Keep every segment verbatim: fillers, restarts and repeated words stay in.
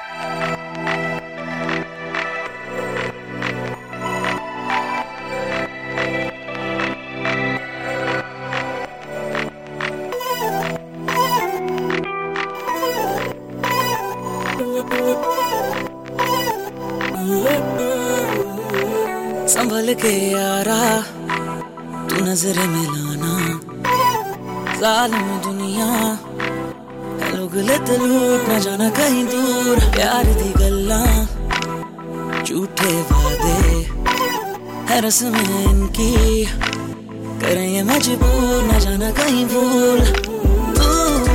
संभल के यारा तू नजर मिलाना, जालिम दुनिया लोग लेते लूट न जाना कहीं दूर। प्यार दी गल्ला झूठे वादे है रस्म इनकी, करें ये मजबूर न जाना कहीं भूल। तू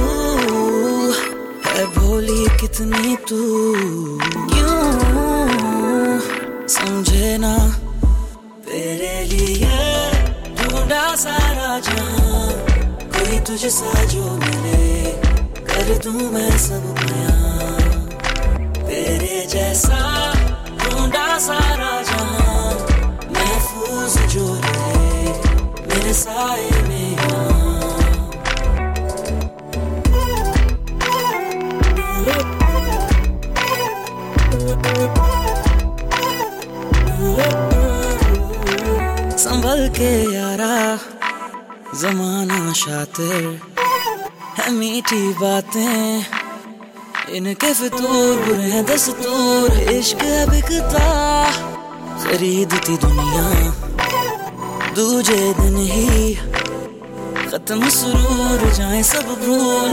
है भोली कितनी तू, क्यों समझे ना तेरे लिए ढूंढा सारा जहां, कोई तुझसा जो मिले कर दूं मैं सब बयां। तेरे जैसा ढूंढा सारा जहां, महफूज जो रहे मेरे साए में यहाँ। संभल के यारा ज़माना शातिर है, मीठी बातें इनके फितूर, बुरे हैं दस्तूर। इश्क है बिकता खरीदती दुनिया, दूजे दिन ही खत्म सुरूर जाए सब भूल।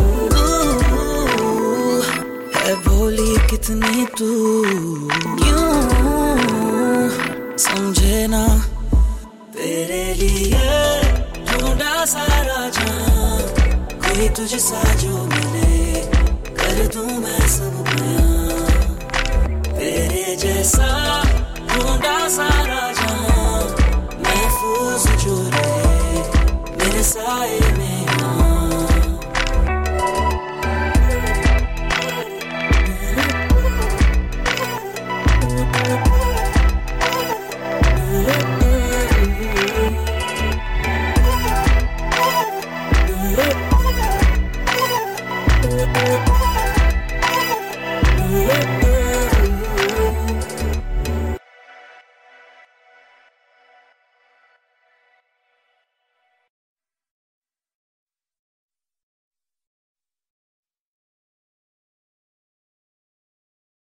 तू है भोली कितनी तू, क्यों समझे ना तेरे लिए ढूंढा सारा जहां, कोई तुझसा जो मिले कर दूं मैं सब बयां। तेरे जैसा ढूंढा सारा जहां, महफूज जो रहे मेरे साए में।